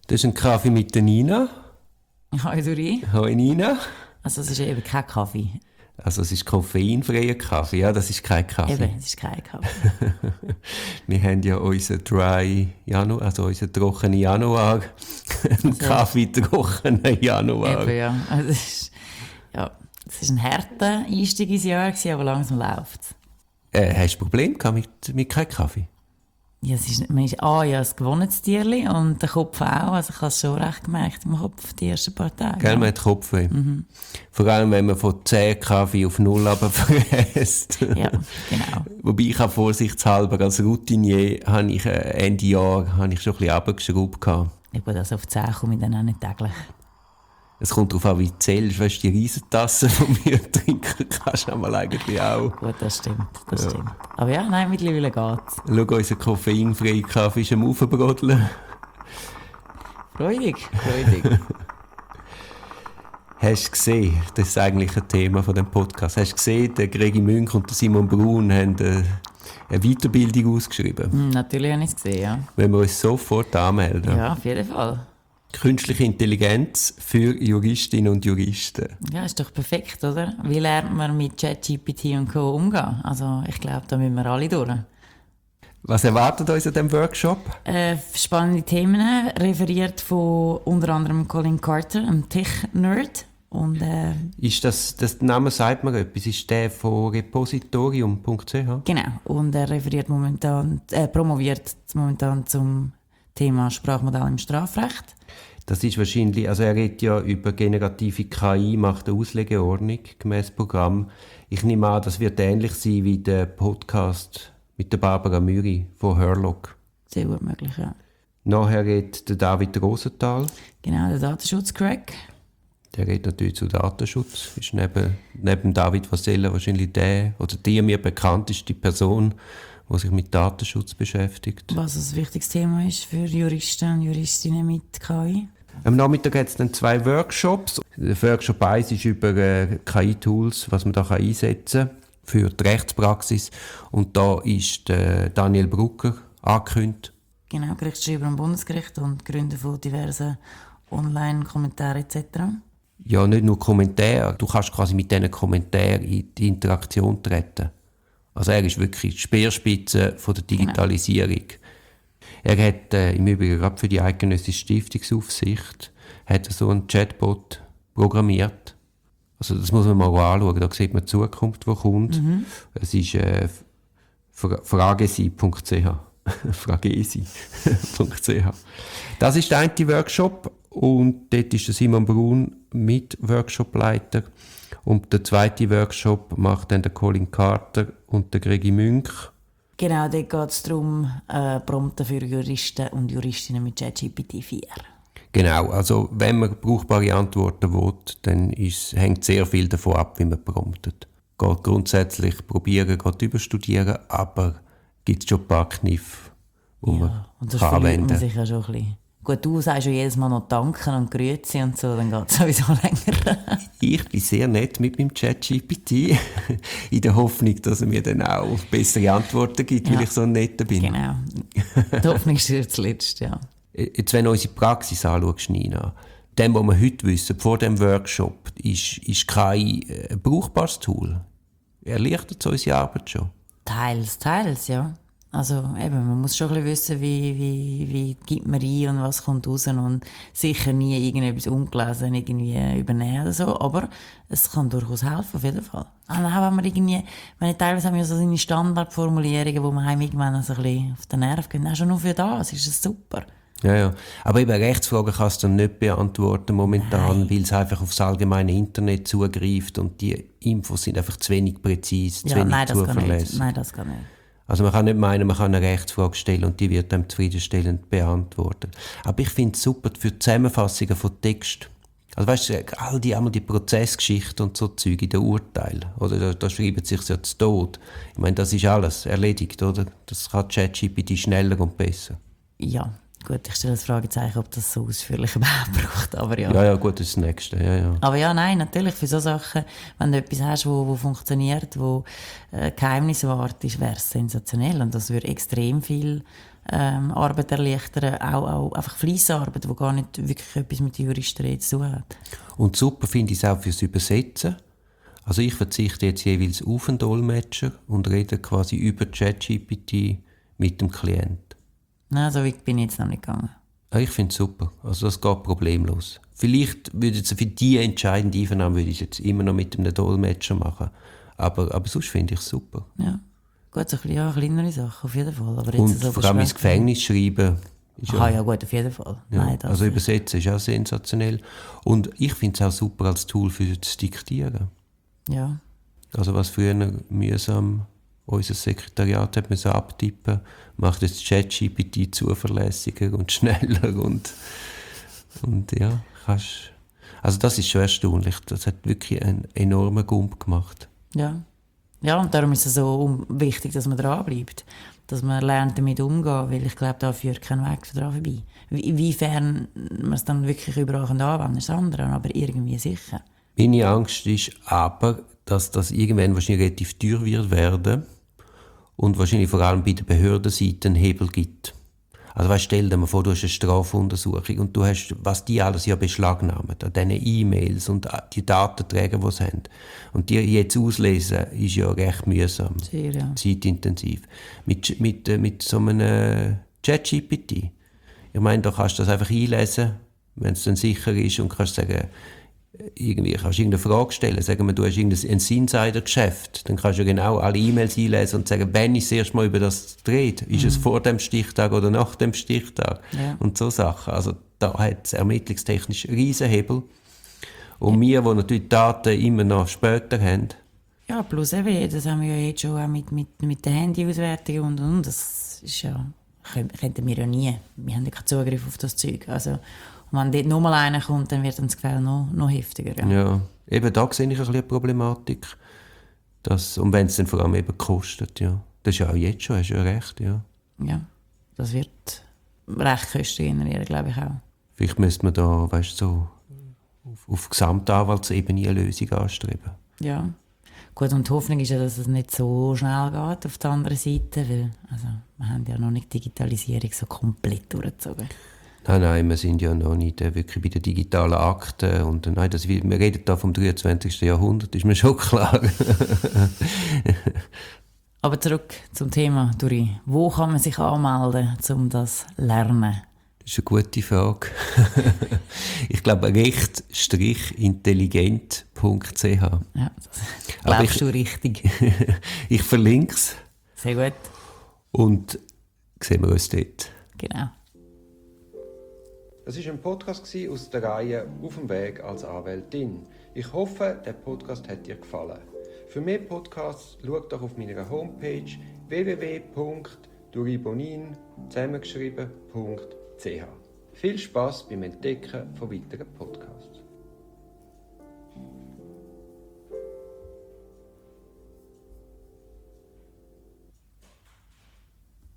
Das ist ein Kaffee mit der Nina. Hoi Duri. Hoi Nina. Also es ist eben kein Kaffee. Also es ist koffeinfreier Kaffee, ja, das ist kein Kaffee. Eben, es ist kein Kaffee. Wir haben ja unseren Dry Januar, also unseren trockenen Januar. Ein Kaffee trockenen Januar. Eben, ja. Also es ist ein harter Einstieg ins Jahr gewesen, aber langsam läuft es. Hast du Probleme mit keinem Kaffee? Ja, man ist ein gewonnenes Tierli und der Kopf auch. Also ich habe es schon recht gemerkt im Kopf die ersten paar Tage. Gell, man hat Kopfweh. Vor allem, wenn man von 10 Kaffee auf 0 runterfräst. Ja, genau. Wobei ich habe vorsichtshalber als Routinier habe ich Ende Jahr schon ein bisschen runtergeschraubt. Ja gut, also auf 10 komme ich dann auch nicht täglich. Es kommt darauf an, wie du zählst. Weißt du, die Riesentassen von mir trinken kannst du einmal eigentlich auch. Gut, das stimmt. Aber ja, nein, mittlerweile geht's. Schau, unser koffeinfreier Kaffee ist am Aufbrodeln. Freudig. Hast du gesehen, das ist eigentlich ein Thema von dem Podcast, hast du gesehen, der Gregi Münch und der Simon Brun haben eine Weiterbildung ausgeschrieben? Natürlich habe ich es gesehen, ja. Wenn wir uns sofort anmelden. Ja, auf jeden Fall. Künstliche Intelligenz für Juristinnen und Juristen. Ja, ist doch perfekt, oder? Wie lernt man mit ChatGPT und Co. umgehen? Also ich glaube, da müssen wir alle durch. Was erwartet uns an diesem Workshop? Spannende Themen, referiert von unter anderem Colin Carter, einem Tech-Nerd. Und, Ist das Name sagt mir etwas, ist der von repositorium.ch? Genau, und er promoviert momentan zum Thema Sprachmodell im Strafrecht. Das ist wahrscheinlich, also er redet ja über generative KI, macht eine Auslegeordnung gemäss Programm. Ich nehme an, das wird ähnlich sein wie der Podcast mit der Barbara Müri von Herlock. Sehr gut möglich, ja. Nachher redet der David Rosenthal. Genau, der Datenschutz-Crack. Der redet natürlich zu Datenschutz. Ist neben David Vasella wahrscheinlich der oder die mir bekannteste Person, die sich mit Datenschutz beschäftigt. Was ein wichtiges Thema ist für Juristen und Juristinnen mit KI. Am Nachmittag hat es dann 2 Workshops. Der Workshop 1 ist über KI-Tools, was man da einsetzen kann für die Rechtspraxis. Und da ist Daniel Brucker angekündigt. Genau, Gerichtsschreiber am Bundesgericht und Gründer von diversen Online-Kommentaren etc. Ja, nicht nur Kommentare. Du kannst quasi mit diesen Kommentaren in die Interaktion treten. Also er ist wirklich die Speerspitze von der Digitalisierung. Genau. Er hat im Übrigen gerade für die Eidgenössische Stiftungsaufsicht hat so einen Chatbot programmiert. Also das muss man mal anschauen, da sieht man die Zukunft, die kommt. Es ist fragesi.ch fragesi.ch. Das ist der eine Workshop und dort ist der Simon Brun mit Workshopleiter. Und der zweite Workshop macht dann der Colin Carter und der Gregi Münch. Genau, dort geht es darum, Prompten für Juristen und Juristinnen mit ChatGPT 4. Genau, also wenn man brauchbare Antworten will, dann hängt sehr viel davon ab, wie man promptet. Geht grundsätzlich probieren, geht überstudieren, aber gibt es schon ein paar Kniffe, die man und das anwenden kann. Man sich ja schon ein bisschen. Gut, du sagst ja jedes Mal noch Danken und Grüezi und so, dann geht es sowieso länger. Ich bin sehr nett mit meinem ChatGPT, in der Hoffnung, dass er mir dann auch bessere Antworten gibt, weil ich so ein Netter bin. Genau. Die Hoffnung stirbt zuletzt, ja. Jetzt, wenn du unsere Praxis anschaust, Nina, dem, was wir heute wissen, vor dem Workshop, ist KI ein brauchbares Tool. Erleichtert es unsere Arbeit schon? Teils, ja. Also eben, man muss schon ein bisschen wissen, wie gibt man ein und was kommt raus und sicher nie irgendetwas ungelesen irgendwie übernehmen oder so, aber es kann durchaus helfen, auf jeden Fall. Und auch wenn ich teilweise haben wir so seine Standardformulierungen, wo man einem irgendwann so ein bisschen auf den Nerv geht, auch schon nur für das ist es super. Ja. Aber eben Rechtsfragen kannst du nicht beantworten momentan, weil es einfach aufs allgemeine Internet zugreift und die Infos sind einfach zu wenig präzise, zu wenig zuverlässig. Nein, das kann nicht. Also man kann nicht meinen, man kann eine Rechtsfrage stellen und die wird dann zufriedenstellend beantwortet. Aber ich finde es super für Zusammenfassungen von Text. Also weißt du, all die Prozessgeschichte und so Zeug in den Urteilen, oder da schreibt sich ja zu Tod. Ich meine, das ist alles erledigt, oder? Das kann ChatGPT schneller und besser. Ja, gut, ich stelle das Fragezeichen, ob das so ausführlich überhaupt braucht, aber ja. Ja, gut, das ist das Nächste, ja. Aber ja, nein, natürlich, für so Sachen, wenn du etwas hast, wo funktioniert, wo Geheimnis wahrt ist, wäre es sensationell und das würde extrem viel Arbeit erleichtern, auch einfach Fleissarbeit, die gar nicht wirklich etwas mit der Juristerei zu tun hat. Und super finde ich es auch fürs Übersetzen. Also ich verzichte jetzt jeweils auf einen Dolmetscher und rede quasi über ChatGPT mit dem Klient. Nein, so weit bin ich jetzt noch nicht gegangen. Ich finde es super. Also das geht problemlos. Vielleicht würde es für die entscheidende Einvernahme würde ich jetzt immer noch mit einem Dolmetscher machen. Aber sonst finde ich es super. Ja. Gut, so ein kleinere Sachen, auf jeden Fall. Aber jetzt Und so vor allem ins Gefängnis schreiben. Ist ja gut, auf jeden Fall. Ja, Nein, das also übersetzen ist auch sensationell. Und ich finde es auch super als Tool für das Diktieren. Ja. Also was früher mühsam unser Sekretariat hat müssen abtippen, macht jetzt ChatGPT zuverlässiger und schneller und ja, kannst. Also das ist schon erstaunlich. Das hat wirklich einen enormen Gump gemacht. Ja. Ja, und darum ist es so wichtig, dass man dranbleibt. Dass man lernt, damit umzugehen, weil ich glaube, da führt kein Weg daran vorbei. Inwiefern man es dann wirklich überall anwenden kann, ist das andere, aber irgendwie sicher. Meine Angst ist aber, dass das irgendwann wahrscheinlich relativ teuer wird werden und wahrscheinlich vor allem bei der Behördenseite einen Hebel gibt. Also weißt, stell dir mal vor, du hast eine Strafuntersuchung und du hast, was die alles ja beschlagnahmen, an diesen E-Mails und die Datenträger, die sie haben. Und die jetzt auslesen, ist ja recht mühsam, Sehr, ja. zeitintensiv. Mit so einem ChatGPT, ich meine, da kannst du das einfach einlesen, wenn es dann sicher ist und kannst sagen, irgendwie kannst du irgendeine Frage stellen, sagen wir, du hast irgendein Insider-Geschäft, dann kannst du genau alle E-Mails einlesen und sagen, wenn ich das erste Mal über das dreht, ist es vor dem Stichtag oder nach dem Stichtag und so Sachen. Also da hat es ermittlungstechnisch Riesenhebel. Und wir, die natürlich die Daten immer noch später haben. Ja, plus eben, das haben wir ja jetzt schon auch mit der Handyauswertung und das ist ja, könnten wir ja nie. Wir haben ja keinen Zugriff auf das Zeug. Also, und wenn dort nochmal einer kommt, dann wird dann das Gefälle noch heftiger. Ja, eben da sehe ich ein bisschen eine Problematik. Und wenn es dann vor allem eben kostet, ja. Das ist ja auch jetzt schon, hast du ja recht, ja. Ja, das wird recht Kosten generieren, glaube ich auch. Vielleicht müsste man da, weißt du, so auf Gesamtanwaltsebene eine Lösung anstreben. Ja. Gut, und die Hoffnung ist ja, dass es nicht so schnell geht auf der anderen Seite, weil also, wir haben ja noch nicht die Digitalisierung so komplett durchgezogen. Nein, wir sind ja noch nicht wirklich bei den digitalen Akten. Und nein, wir reden da vom 23. Jahrhundert, ist mir schon klar. Aber zurück zum Thema, Duri. Wo kann man sich anmelden, um das zu lernen? Das ist eine gute Frage. Ich glaube, recht-intelligent.ch. Ja, glaubst du richtig? Ich verlinke es. Sehr gut. Und sehen wir uns dort. Genau. Das war ein Podcast aus der Reihe «Auf dem Weg als Anwältin». Ich hoffe, der Podcast hat dir gefallen. Für mehr Podcasts schau doch auf meiner Homepage www.duribonin zusammengeschrieben.ch. Viel Spass beim Entdecken von weiteren Podcasts.